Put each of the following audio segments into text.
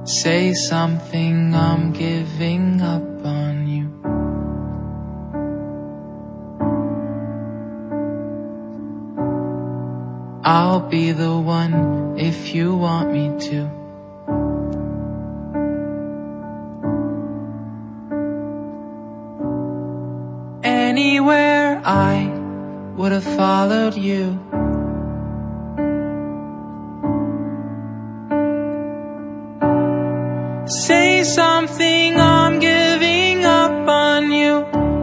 Say something, I'm giving up on you. I'll be the one if you want me to. Anywhere I would have followed you. Say something, I'm giving up on you.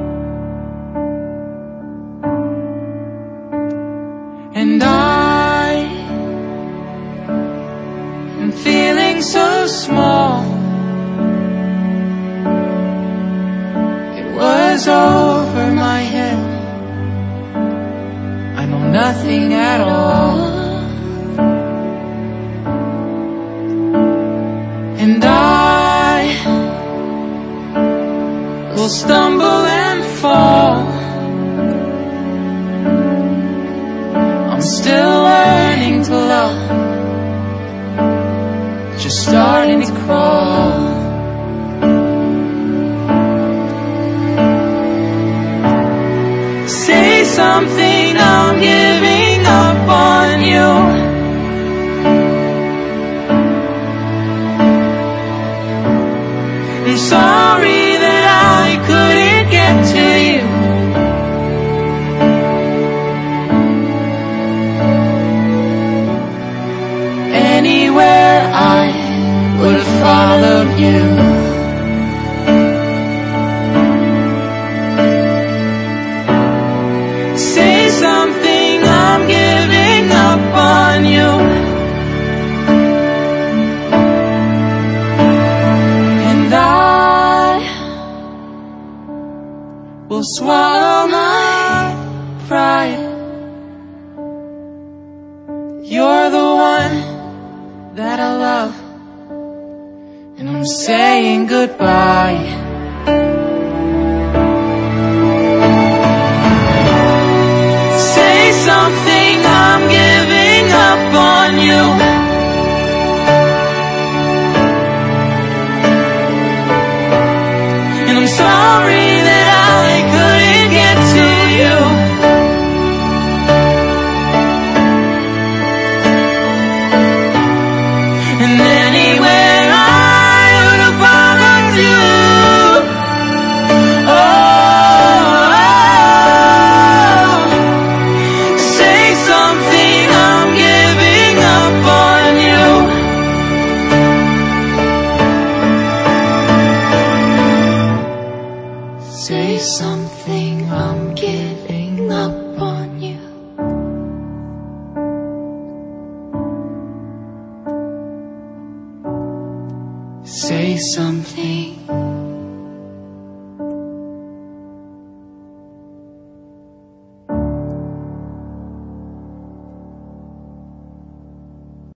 And I am feeling so small. It was over my head. I know nothing at all. And I will stumble and fall. I'm still learning to love, just starting to crawl. Say something, I'm giving up on you. I'm sorry that I couldn't get to you. Anywhere I would have followed you. Say something, I'm giving up on you. Will swallow my pride. You're the one that I love, and I'm saying goodbye. Say something, I'm giving up on you. And I'm sorry that I couldn't get to you. And anywhere I would have followed you. Oh, say something, I'm giving up on you. Say something, I'm giving up on you. Say something.